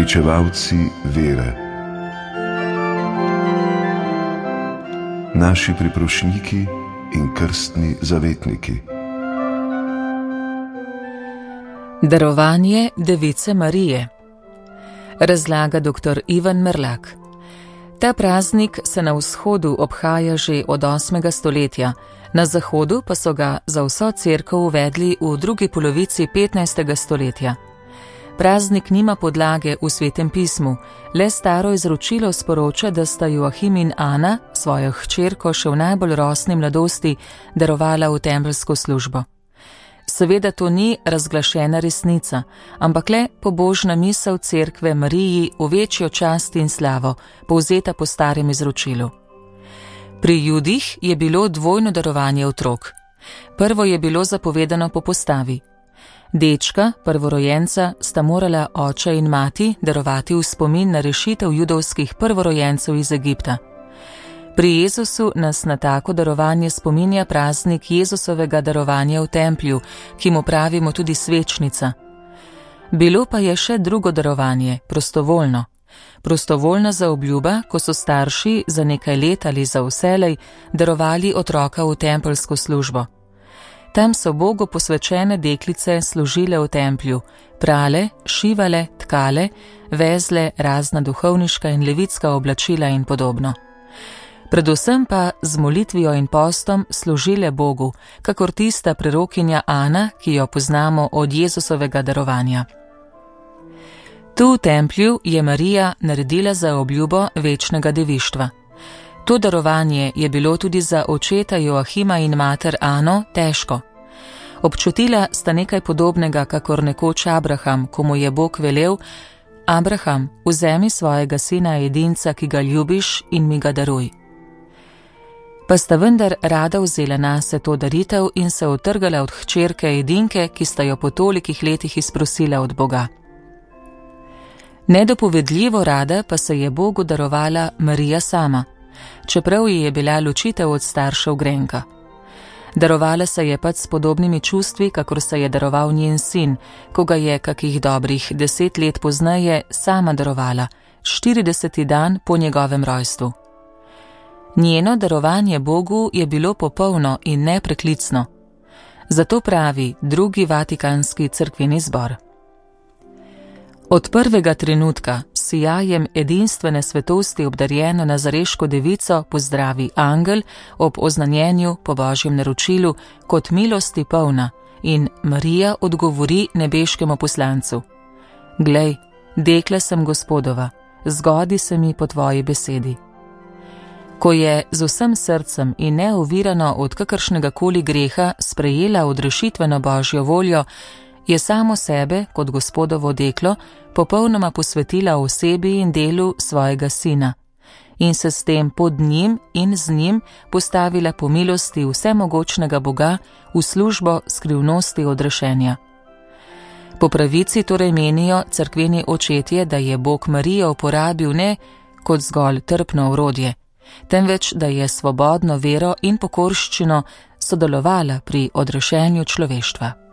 pričevalci vere, naši priprošniki in krstni zavetniki. Darovanje Device Marije. Razlaga dr. Ivan Merlak. Ta praznik se na vzhodu obhaja že od 8. stoletja, na zahodu pa so ga za vso cerkev uvedli v drugi polovici 15. stoletja. Praznik nima podlage v Svetem pismu, le staro izročilo sporoča, da sta Joachim in Ana svojo hčerko še v najbolj rosni mladosti darovala v templjsko službo. Seveda to ni razglašena resnica, ampak le pobožna misel cerkve Mariji v večjo čast in slavo, povzeta po starem izročilu. Pri Judih je bilo dvojno darovanje otrok. Prvo je bilo zapovedano po postavi. Dečka, prvorojenca, sta morala oče in mati darovati v spomin na rešitev judovskih prvorojencev iz Egipta. Pri Jezusu nas na tako darovanje spominja praznik Jezusovega darovanja v templju, ki mu pravimo tudi svečnica. Bilo pa je še drugo darovanje, prostovoljno. Prostovoljna zaobljuba, ko so starši za nekaj let ali za vselej darovali otroka v tempeljsko službo. Tam so Bogu posvečene deklice služile v templju, prale, šivale, tkale, vezle razna duhovniška in levitska oblačila in podobno. Predvsem pa z molitvijo in postom služile Bogu, kakor tista prerokinja Ana, ki jo poznamo od Jezusovega darovanja. Tu v templju je Marija naredila zaobljubo večnega devištva. To darovanje je bilo tudi za očeta Joachima in mater Ano težko. Občutila sta nekaj podobnega, kakor nekoč Abraham, ko mu je Bog velel: Abraham, vzemi svojega sina edinca, ki ga ljubiš, in mi ga daruj. Pa sta vendar rada vzela nase to daritev in se utrgala od hčerke edinke, ki sta jo po tolikih letih izprosila od Boga. Nedopovedljivo rada pa se je Bogu darovala Marija sama, čeprav ji je bila ločitev od staršev grenka. Darovala se je pač s podobnimi čustvi, kakor se je daroval njen sin, ko ga je kakih dobrih 10 let pozneje sama darovala, 40. dan po njegovem rojstvu. Njeno darovanje Bogu je bilo popolno in nepreklicno. Zato pravi drugi Vatikanski cerkveni zbor. Od prvega trenutka s sijajem edinstvene svetosti obdarjeno nazareško devico pozdravi angel ob oznanjenju po božjem naročilu kot milosti polna in Marija odgovori nebeškemu poslancu: Glej, dekle sem Gospodova, zgodi se mi po tvoji besedi. Ko je z vsem srcem in neovirano od kakršnega koli greha sprejela odrešitveno božjo voljo, je samo sebe kot Gospodovo deklo popolnoma posvetila osebi in delu svojega sina in se s tem pod njim in z njim postavila po milosti vsemogočnega Boga v službo skrivnosti odrešenja. Po pravici torej menijo cerkveni očetje, da je Bog Marijo uporabil ne kot zgolj trpno orodje, temveč da je svobodno vero in pokorščino sodelovala pri odrešenju človeštva.